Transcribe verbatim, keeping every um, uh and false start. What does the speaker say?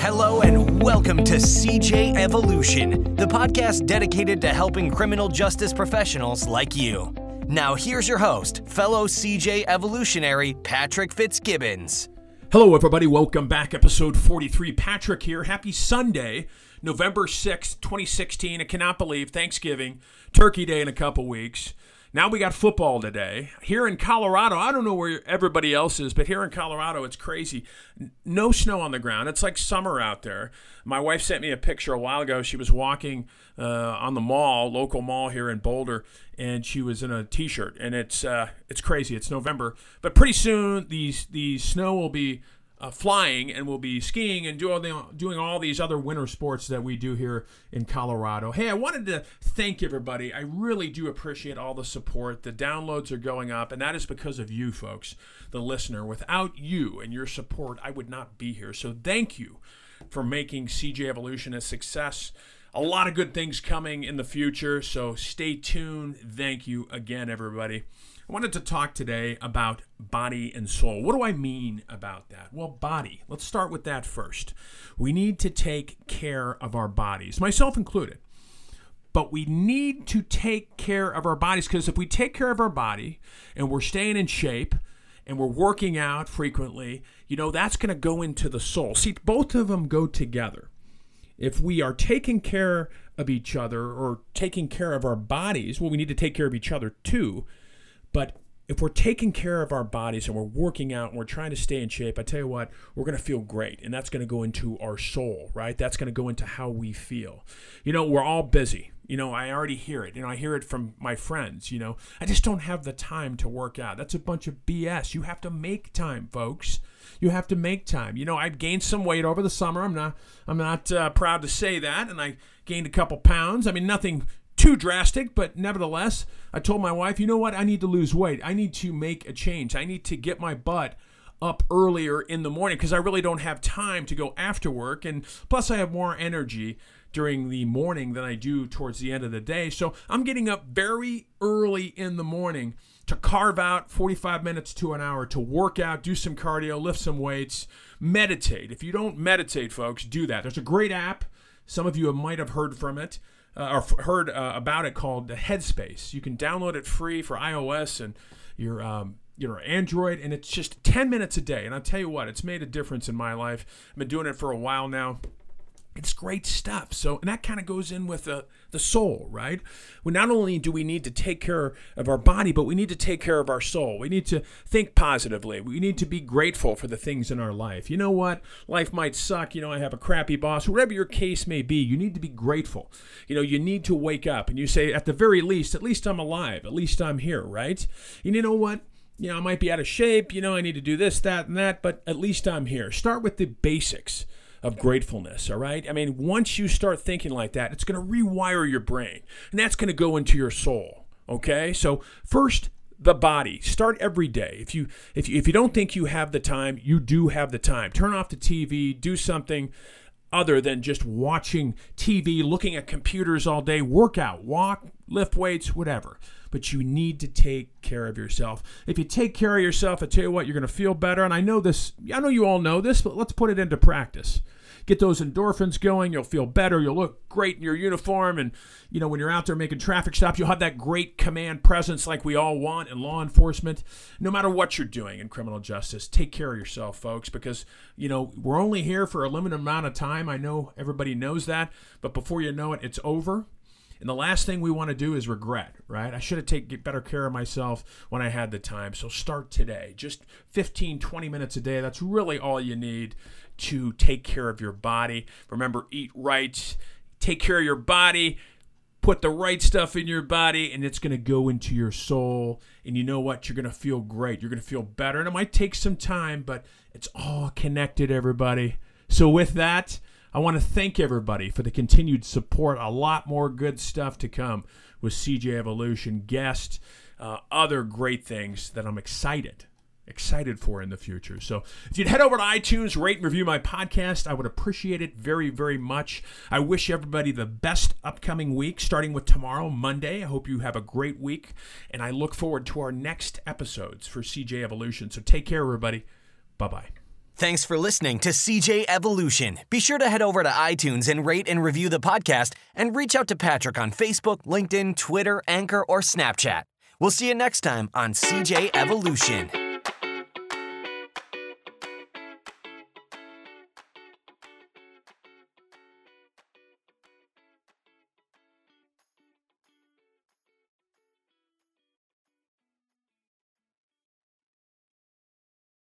Hello and welcome to C J Evolution, the podcast dedicated to helping criminal justice professionals like you. Now here's your host, fellow C J Evolutionary Patrick Fitzgibbons. Hello everybody, welcome back, episode forty-three. Patrick here. Happy Sunday, November sixth, twenty sixteen. I cannot believe Thanksgiving, Turkey Day in a couple weeks. Now we got football today. Here in Colorado, I don't know where everybody else is, but here in Colorado, it's crazy. No snow on the ground. It's like summer out there. My wife sent me a picture a while ago. She was walking uh, on the mall, local mall here in Boulder, and she was in a T-shirt. And it's uh, it's crazy. It's November. But pretty soon, these the snow will be Uh, flying, and we'll be skiing and do all the, doing all these other winter sports that we do here in Colorado. Hey, I wanted to thank everybody. I really do appreciate all the support. The downloads are going up, and that is because of you folks, the listener. Without you and your support, I would not be here. So thank you for making C J Evolution a success. A lot of good things coming in the future, so stay tuned. Thank you again, everybody. I wanted to talk today about body and soul. What do I mean about that? Well, body. Let's start with that first. We need to take care of our bodies, myself included. But we need to take care of our bodies because if we take care of our body and we're staying in shape and we're working out frequently, you know, that's going to go into the soul. See, both of them go together. If we are taking care of each other or taking care of our bodies, well, we need to take care of each other too. But if we're taking care of our bodies and we're working out and we're trying to stay in shape, I tell you what, we're going to feel great. And that's going to go into our soul, right? That's going to go into how we feel. You know, we're all busy. You know, I already hear it. You know, I hear it from my friends. You know, I just don't have the time to work out. That's a bunch of B S. You have to make time, folks. You have to make time. You know, I've gained some weight over the summer. I'm not, I'm not uh, proud to say that. And I gained a couple pounds. I mean, nothing too drastic, but nevertheless, I told my wife, you know what? I need to lose weight. I need to make a change. I need to get my butt up earlier in the morning because I really don't have time to go after work. And plus, I have more energy during the morning than I do towards the end of the day. So I'm getting up very early in the morning to carve out forty-five minutes to an hour to work out, do some cardio, lift some weights, meditate. If you don't meditate, folks, do that. There's a great app. Some of you might have heard from it. Uh, or f- heard uh, about it called the Headspace. You can download it free for iOS and your um, your Android, and it's just ten minutes a day. And I'll tell you what, it's made a difference in my life. I've been doing it for a while now. It's great stuff. So, and that kind of goes in with the, the soul, right? Well, not only do we need to take care of our body, but we need to take care of our soul. We need to think positively. We need to be grateful for the things in our life. You know what? Life might suck. You know, I have a crappy boss. Whatever your case may be, you need to be grateful. You know, you need to wake up and you say, at the very least, at least I'm alive. At least I'm here, right? And you know what? You know, I might be out of shape. You know, I need to do this, that, and that, but at least I'm here. Start with the basics of gratefulness, all right? I mean, once you start thinking like that, it's going to rewire your brain, and that's going to go into your soul, okay? So first, the body. Start every day. If you if you, if you don't think you have the time, you do have the time. Turn off the T V, do something other than just watching T V, looking at computers all day. Work out, walk, lift weights, whatever. But you need to take care of yourself. If you take care of yourself, I tell you what, you're going to feel better. And I know this, I know you all know this, but let's put it into practice. Get those endorphins going. You'll feel better. You'll look great in your uniform. And, you know, when you're out there making traffic stops, you'll have that great command presence like we all want in law enforcement. No matter what you're doing in criminal justice, take care of yourself, folks, because, you know, we're only here for a limited amount of time. I know everybody knows that. But before you know it, it's over. And the last thing we want to do is regret, right? I should have taken better care of myself when I had the time. So start today. Just fifteen, twenty minutes a day. That's really all you need to take care of your body. Remember, eat right. Take care of your body. Put the right stuff in your body, and it's going to go into your soul. And you know what? You're going to feel great. You're going to feel better. And it might take some time, but it's all connected, everybody. So with that, I want to thank everybody for the continued support. A lot more good stuff to come with C J Evolution, guests, uh, other great things that I'm excited, excited for in the future. So if you'd head over to iTunes, rate and review my podcast, I would appreciate it very, very much. I wish everybody the best upcoming week, starting with tomorrow, Monday. I hope you have a great week, and I look forward to our next episodes for C J Evolution. So take care, everybody. Bye-bye. Thanks for listening to C J Evolution. Be sure to head over to iTunes and rate and review the podcast, and reach out to Patrick on Facebook, LinkedIn, Twitter, Anchor, or Snapchat. We'll see you next time on C J Evolution.